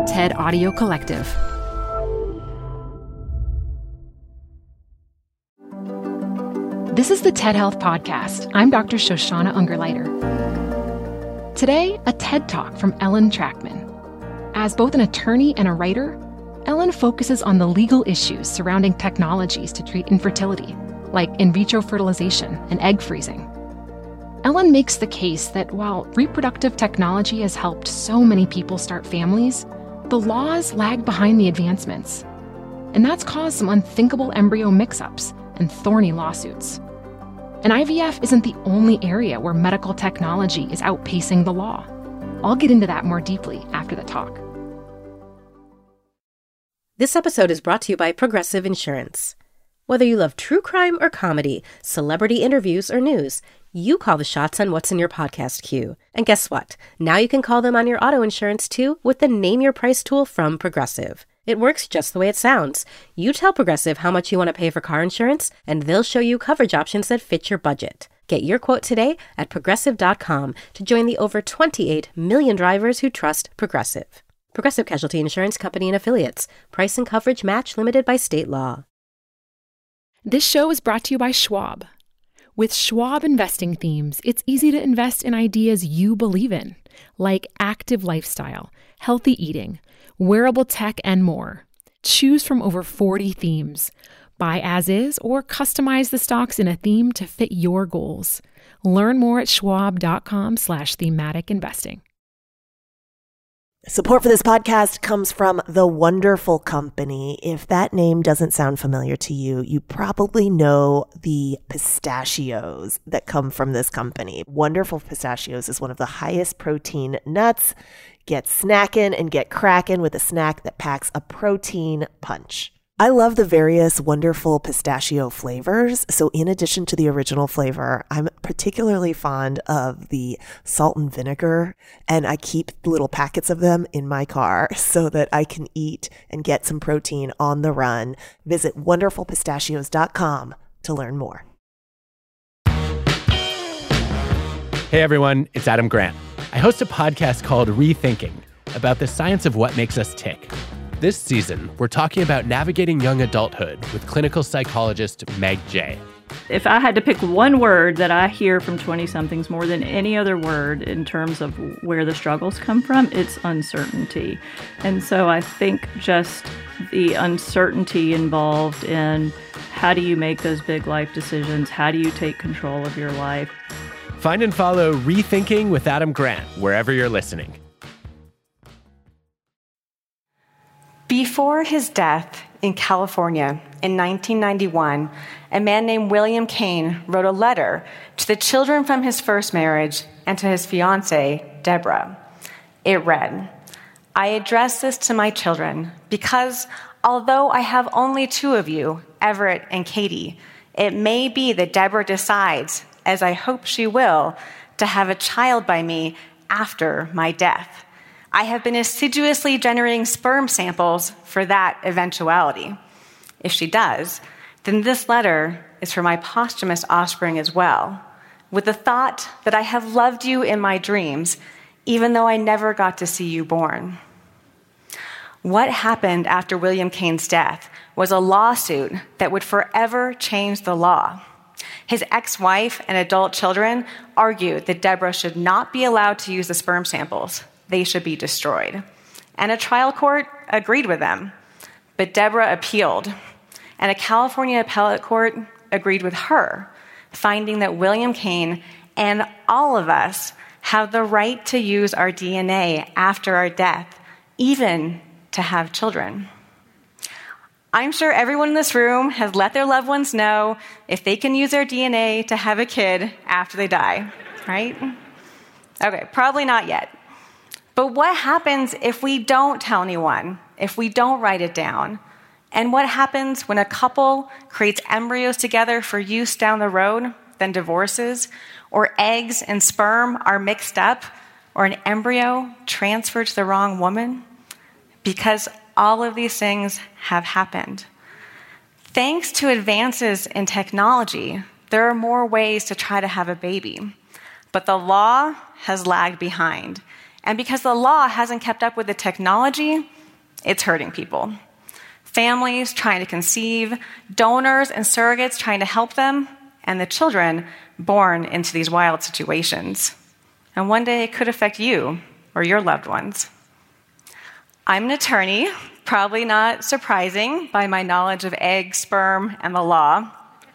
TED Audio Collective. This is the TED Health Podcast. I'm Dr. Shoshana Ungerleider. Today, a TED Talk from Ellen Trachman. As both an attorney and a writer, Ellen focuses on the legal issues surrounding technologies to treat infertility, like in vitro fertilization and egg freezing. Ellen makes the case that while reproductive technology has helped so many people start families, the laws lag behind the advancements. And that's caused some unthinkable embryo mix-ups and thorny lawsuits. And IVF isn't the only area where medical technology is outpacing the law. I'll get into that more deeply after the talk. This episode is brought to you by Progressive Insurance. Whether you love true crime or comedy, celebrity interviews or news, you call the shots on what's in your podcast queue. And guess what? Now you can call them on your auto insurance too with the Name Your Price tool from Progressive. It works just the way it sounds. You tell Progressive how much you want to pay for car insurance, and they'll show you coverage options that fit your budget. Get your quote today at Progressive.com to join the over 28 million drivers who trust Progressive. Progressive Casualty Insurance Company and Affiliates. Price and coverage match limited by state law. This show is brought to you by Schwab. With Schwab investing themes, it's easy to invest in ideas you believe in, like active lifestyle, healthy eating, wearable tech, and more. Choose from over 40 themes. Buy as is or customize the stocks in a theme to fit your goals. Learn more at schwab.com/thematic investing. Support for this podcast comes from The Wonderful Company. If that name doesn't sound familiar to you, you probably know the pistachios that come from this company. Wonderful Pistachios is one of the highest protein nuts. Get snackin' and get crackin' with a snack that packs a protein punch. I love the various wonderful pistachio flavors. So in addition to the original flavor, I'm particularly fond of the salt and vinegar, and I keep little packets of them in my car so that I can eat and get some protein on the run. Visit wonderfulpistachios.com to learn more. Hey everyone, it's Adam Grant. I host a podcast called Rethinking about the science of what makes us tick. This season, we're talking about navigating young adulthood with clinical psychologist Meg Jay. If I had to pick one word that I hear from 20-somethings more than any other word in terms of where the struggles come from, it's uncertainty. And so I think just the uncertainty involved in how do you make those big life decisions? How do you take control of your life? Find and follow Rethinking with Adam Grant wherever you're listening. Before his death in California in 1991, a man named William Kane wrote a letter to the children from his first marriage and to his fiancée, Deborah. It read, "I address this to my children because although I have only two of you, Everett and Katie, it may be that Deborah decides, as I hope she will, to have a child by me after my death. I have been assiduously generating sperm samples for that eventuality. If she does, then this letter is for my posthumous offspring as well, with the thought that I have loved you in my dreams, even though I never got to see you born." What happened after William Kane's death was a lawsuit that would forever change the law. His ex-wife and adult children argued that Deborah should not be allowed to use the sperm samples. They should be destroyed. And a trial court agreed with them. But Deborah appealed, and a California appellate court agreed with her, finding that William Kane and all of us have the right to use our DNA after our death, even to have children. I'm sure everyone in this room has let their loved ones know if they can use their DNA to have a kid after they die, right? Okay, probably not yet. But what happens if we don't tell anyone, if we don't write it down? And what happens when a couple creates embryos together for use down the road, then divorces, or eggs and sperm are mixed up, or an embryo transferred to the wrong woman? Because all of these things have happened. Thanks to advances in technology, there are more ways to try to have a baby. But the law has lagged behind. And because the law hasn't kept up with the technology, it's hurting people. Families trying to conceive, donors and surrogates trying to help them, and the children born into these wild situations. And one day it could affect you or your loved ones. I'm an attorney, probably not surprising by my knowledge of eggs, sperm, and the law.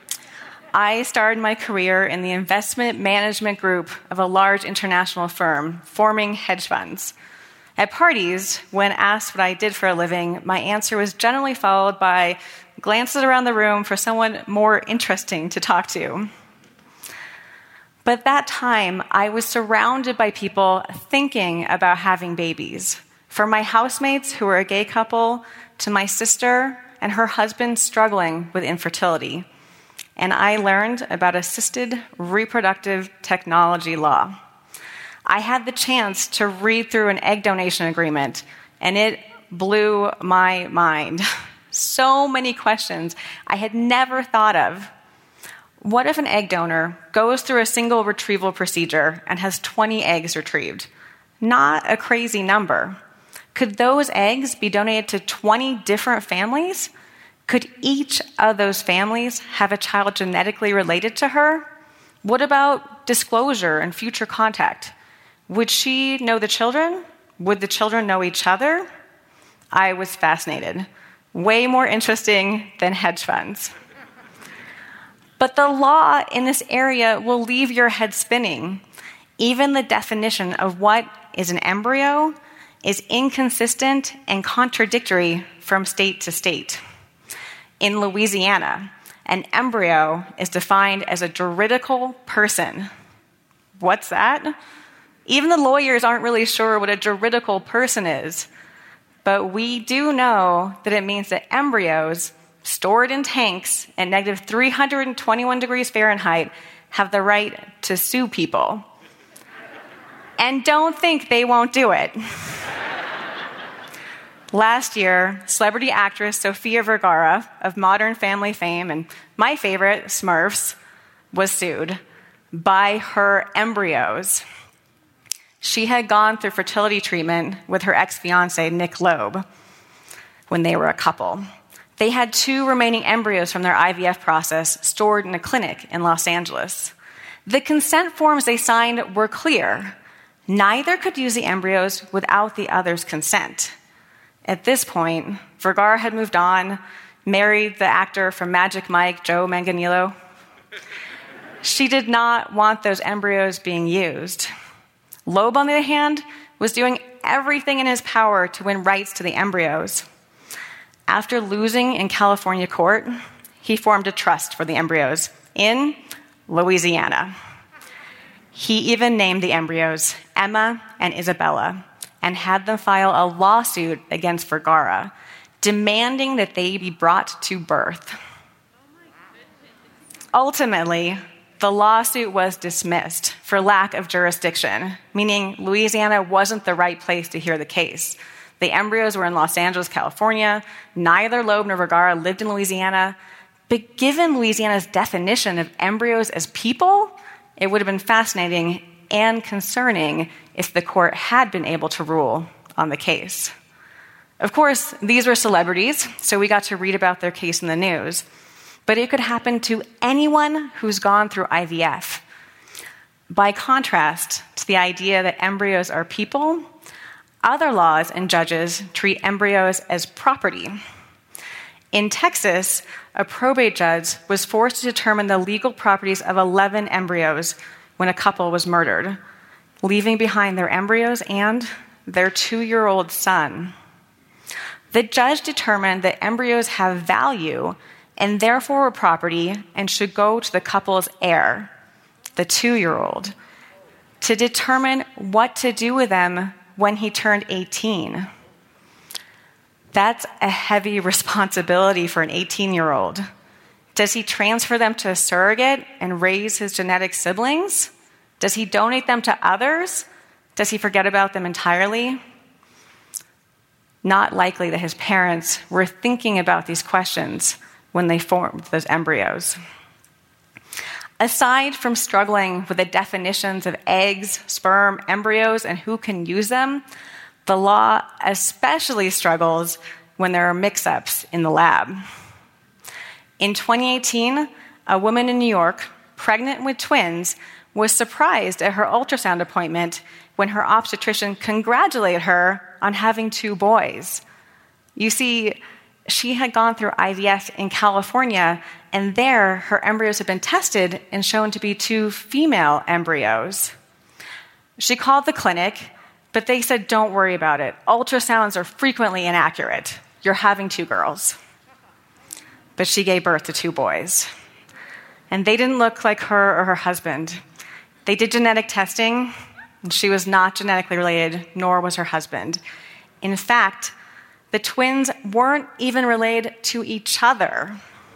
I started my career in the investment management group of a large international firm, forming hedge funds. At parties, when asked what I did for a living, my answer was generally followed by glances around the room for someone more interesting to talk to. But at that time, I was surrounded by people thinking about having babies. From my housemates who were a gay couple to my sister and her husband struggling with infertility. And I learned about assisted reproductive technology law. I had the chance to read through an egg donation agreement, and it blew my mind. So many questions I had never thought of. What if an egg donor goes through a single retrieval procedure and has 20 eggs retrieved? Not a crazy number. Could those eggs be donated to 20 different families? Could each of those families have a child genetically related to her? What about disclosure and future contact? Would she know the children? Would the children know each other? I was fascinated. Way more interesting than hedge funds. But the law in this area will leave your head spinning. Even the definition of what is an embryo is inconsistent and contradictory from state to state. In Louisiana, an embryo is defined as a juridical person. What's that? Even the lawyers aren't really sure what a juridical person is. But we do know that it means that embryos stored in tanks at negative 321 degrees Fahrenheit have the right to sue people. And don't think they won't do it. Last year, celebrity actress Sofia Vergara of Modern Family fame and my favorite, Smurfs, was sued by her embryos. She had gone through fertility treatment with her ex-fiancé, Nick Loeb, when they were a couple. They had 2 remaining embryos from their IVF process stored in a clinic in Los Angeles. The consent forms they signed were clear. Neither could use the embryos without the other's consent. At this point, Vergara had moved on, married the actor from Magic Mike, Joe Manganiello. She did not want those embryos being used. Loeb, on the other hand, was doing everything in his power to win rights to the embryos. After losing in California court, he formed a trust for the embryos in Louisiana. He even named the embryos Emma and Isabella and had them file a lawsuit against Vergara, demanding that they be brought to birth. Ultimately, the lawsuit was dismissed for lack of jurisdiction, meaning Louisiana wasn't the right place to hear the case. The embryos were in Los Angeles, California. Neither Loeb nor Vergara lived in Louisiana. But given Louisiana's definition of embryos as people, it would have been fascinating and concerning if the court had been able to rule on the case. Of course, these were celebrities, so we got to read about their case in the news. But it could happen to anyone who's gone through IVF. By contrast to the idea that embryos are people, other laws and judges treat embryos as property. In Texas, a probate judge was forced to determine the legal properties of 11 embryos when a couple was murdered, leaving behind their embryos and their 2-year-old son. The judge determined that embryos have value and therefore were property and should go to the couple's heir, the 2-year-old, to determine what to do with them when he turned 18. That's a heavy responsibility for an 18-year-old. Does he transfer them to a surrogate and raise his genetic siblings? Does he donate them to others? Does he forget about them entirely? Not likely that his parents were thinking about these questions when they formed those embryos. Aside from struggling with the definitions of eggs, sperm, embryos, and who can use them, The law especially struggles when there are mix-ups in the lab. In 2018, a woman in New York, pregnant with twins, was surprised at her ultrasound appointment when her obstetrician congratulated her on having 2 boys. You see, she had gone through IVF in California, and there her embryos had been tested and shown to be 2 female embryos. She called the clinic, but they said, "Don't worry about it. Ultrasounds are frequently inaccurate. You're having 2 girls." But she gave birth to 2 boys. And they didn't look like her or her husband. They did genetic testing, and she was not genetically related, nor was her husband. In fact, the twins weren't even related to each other.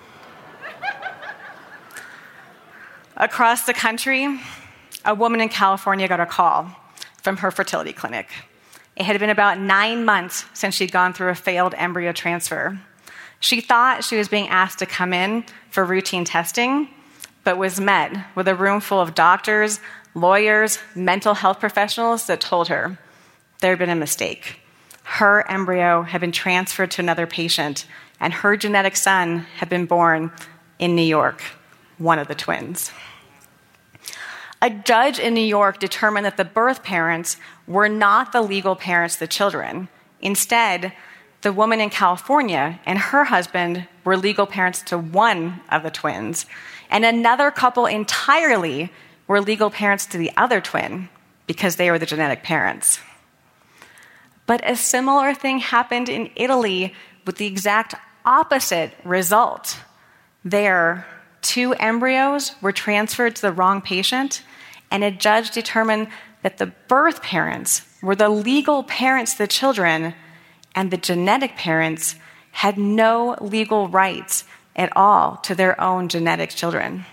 Across the country, a woman in California got a call from her fertility clinic. It had been about 9 months since she'd gone through a failed embryo transfer. She thought she was being asked to come in for routine testing, but was met with a room full of doctors, lawyers, mental health professionals that told her there had been a mistake. Her embryo had been transferred to another patient, and her genetic son had been born in New York, one of the twins. A judge in New York determined that the birth parents were not the legal parents of the children. Instead, the woman in California and her husband were legal parents to one of the twins, and another couple entirely were legal parents to the other twin because they were the genetic parents. But a similar thing happened in Italy with the exact opposite result. There, 2 embryos were transferred to the wrong patient, and a judge determined that the birth parents were the legal parents of the children, and the genetic parents had no legal rights at all to their own genetic children.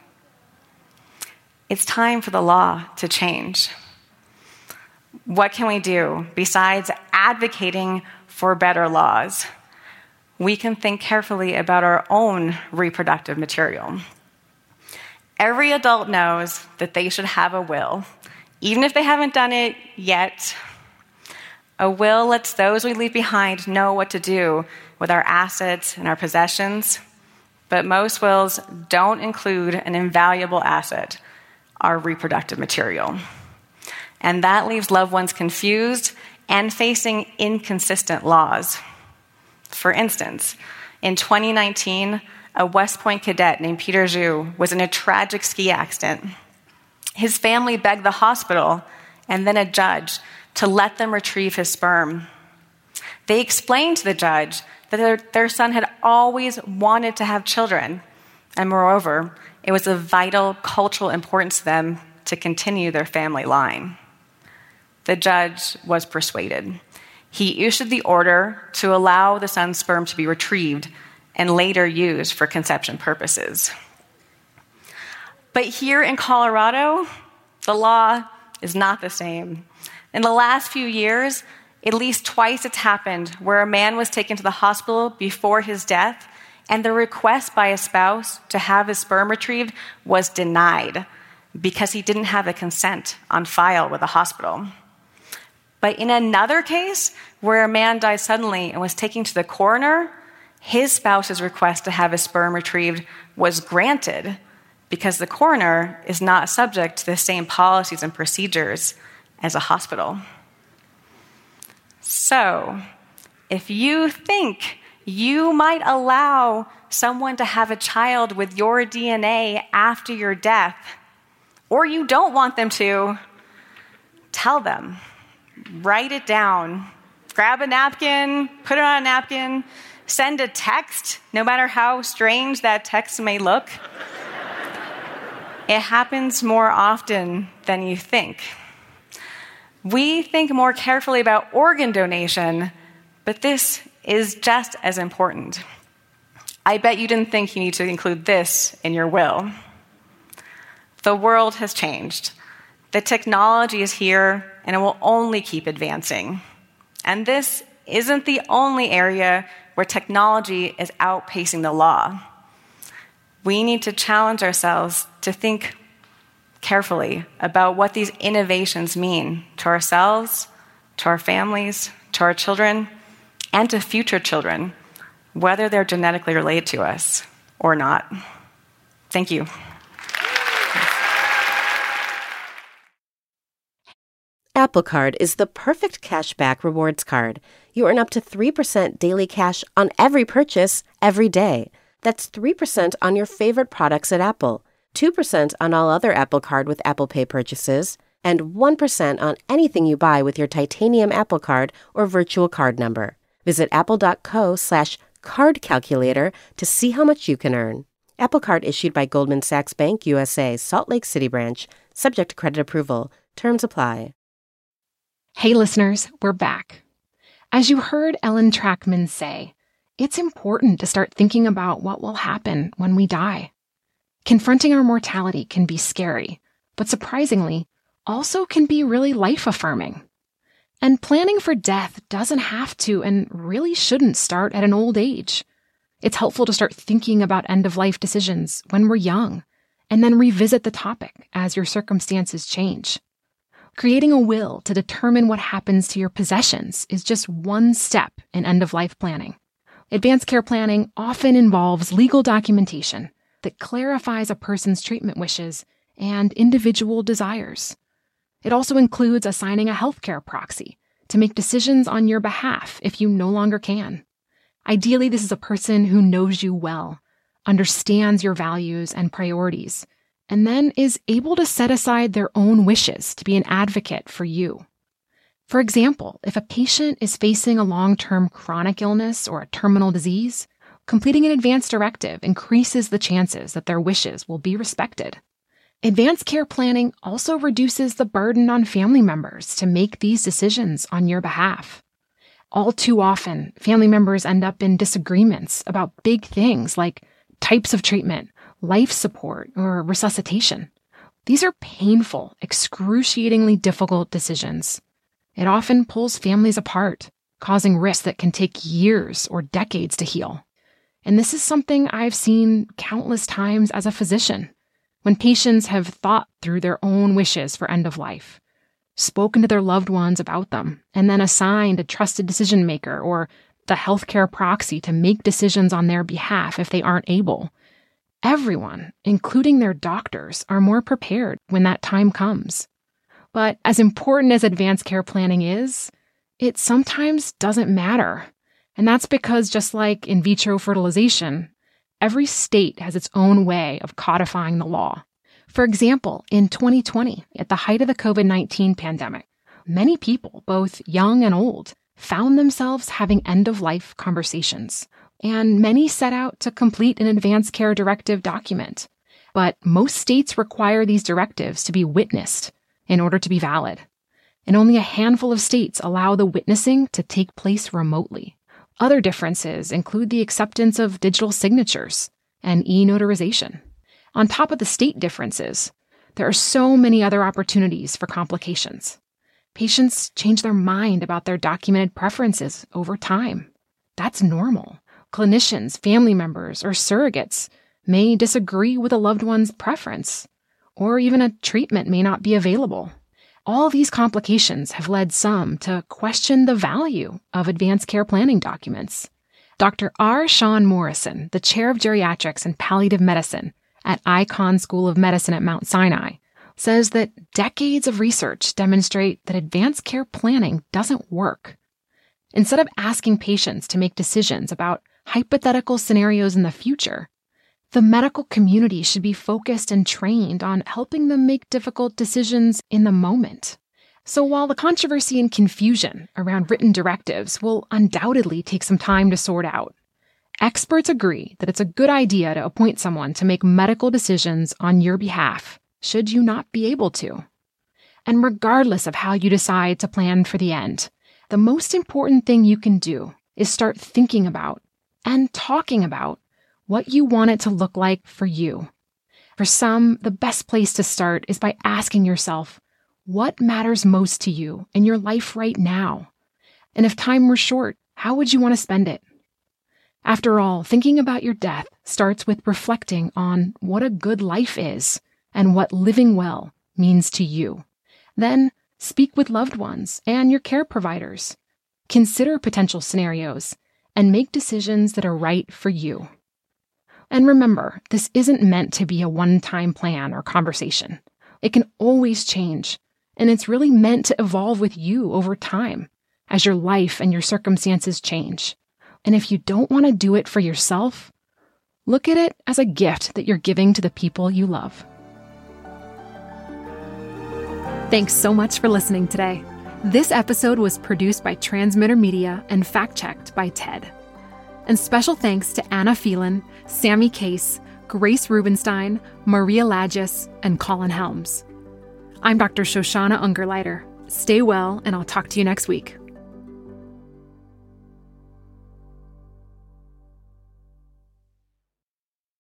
It's time for the law to change. What can we do besides advocating for better laws? We can think carefully about our own reproductive material. Every adult knows that they should have a will, even if they haven't done it yet. A will lets those we leave behind know what to do with our assets and our possessions, but most wills don't include an invaluable asset, our reproductive material. And that leaves loved ones confused and facing inconsistent laws. For instance, in 2019, a West Point cadet named Peter Zhu was in a tragic ski accident. His family begged the hospital and then a judge to let them retrieve his sperm. They explained to the judge that their son had always wanted to have children, and moreover, it was of vital cultural importance to them to continue their family line. The judge was persuaded. He issued the order to allow the son's sperm to be retrieved and later used for conception purposes. But here in Colorado, the law is not the same. In the last few years, at least twice it's happened where a man was taken to the hospital before his death, and the request by a spouse to have his sperm retrieved was denied because he didn't have a consent on file with the hospital. But in another case, where a man died suddenly and was taken to the coroner, his spouse's request to have his sperm retrieved was granted because the coroner is not subject to the same policies and procedures as a hospital. So, if you think you might allow someone to have a child with your DNA after your death, or you don't want them to, tell them. Write it down. Grab a napkin, put it on a napkin, send a text, no matter how strange that text may look. It happens more often than you think. We think more carefully about organ donation, but this is just as important. I bet you didn't think you need to include this in your will. The world has changed. The technology is here, and it will only keep advancing. And this isn't the only area where technology is outpacing the law. We need to challenge ourselves to think carefully about what these innovations mean to ourselves to our families, to our children, and to future children, whether they're genetically related to us or not. Thank you. Apple Card is the perfect cashback rewards card. You earn up to 3% daily cash on every purchase, every day. That's 3% on your favorite products at Apple, 2% on all other Apple Card with Apple Pay purchases, and 1% on anything you buy with your titanium Apple Card or virtual card number. Visit apple.co/card calculator to see how much you can earn. Apple Card issued by Goldman Sachs Bank USA, Salt Lake City branch, subject to credit approval. Terms apply. Hey listeners, we're back. As you heard Ellen Trachman say, it's important to start thinking about what will happen when we die. Confronting our mortality can be scary, but surprisingly, also can be really life-affirming. And planning for death doesn't have to and really shouldn't start at an old age. It's helpful to start thinking about end-of-life decisions when we're young, and then revisit the topic as your circumstances change. Creating a will to determine what happens to your possessions is just one step in end-of-life planning. Advanced care planning often involves legal documentation that clarifies a person's treatment wishes and individual desires. It also includes assigning a healthcare proxy to make decisions on your behalf if you no longer can. Ideally, this is a person who knows you well, understands your values and priorities, and then is able to set aside their own wishes to be an advocate for you. For example, if a patient is facing a long-term chronic illness or a terminal disease, completing an advance directive increases the chances that their wishes will be respected. Advanced care planning also reduces the burden on family members to make these decisions on your behalf. All too often, family members end up in disagreements about big things like types of treatment, life support, or resuscitation. These are painful, excruciatingly difficult decisions. It often pulls families apart, causing risks that can take years or decades to heal. And this is something I've seen countless times as a physician, when patients have thought through their own wishes for end of life, spoken to their loved ones about them, and then assigned a trusted decision maker or the healthcare proxy to make decisions on their behalf if they aren't able. Everyone, including their doctors, are more prepared when that time comes. But as important as advanced care planning is, it sometimes doesn't matter. And that's because just like in vitro fertilization, every state has its own way of codifying the law. For example, in 2020, at the height of the COVID-19 pandemic, many people, both young and old, found themselves having end-of-life conversations. And many set out to complete an advanced care directive document. But most states require these directives to be witnessed in order to be valid. And only a handful of states allow the witnessing to take place remotely. Other differences include the acceptance of digital signatures and e-notarization. On top of the state differences, there are so many other opportunities for complications. Patients change their mind about their documented preferences over time. That's normal. Clinicians, family members, or surrogates may disagree with a loved one's preference, or even a treatment may not be available. All these complications have led some to question the value of advanced care planning documents. Dr. R. Sean Morrison, the chair of geriatrics and palliative medicine at Icahn School of Medicine at Mount Sinai, says that decades of research demonstrate that advanced care planning doesn't work. Instead of asking patients to make decisions about hypothetical scenarios in the future, the medical community should be focused and trained on helping them make difficult decisions in the moment. So while the controversy and confusion around written directives will undoubtedly take some time to sort out, experts agree that it's a good idea to appoint someone to make medical decisions on your behalf, should you not be able to. And regardless of how you decide to plan for the end, the most important thing you can do is start thinking about and talking about what you want it to look like for you. For some, the best place to start is by asking yourself, what matters most to you in your life right now? And if time were short, how would you want to spend it? After all, thinking about your death starts with reflecting on what a good life is and what living well means to you. Then Speak with loved ones and your care providers. Consider potential scenarios and make decisions that are right for you. And remember, this isn't meant to be a one-time plan or conversation. It can always change, and it's really meant to evolve with you over time as your life and your circumstances change. And if you don't want to do it for yourself, look at it as a gift that you're giving to the people you love. Thanks so much for listening today. This episode was produced by Transmitter Media and fact-checked by TED. And special thanks to Anna Phelan, Sammy Case, Grace Rubenstein, Maria Lagis, and Colin Helms. I'm Dr. Shoshana Ungerleider. Stay well, and I'll talk to you next week.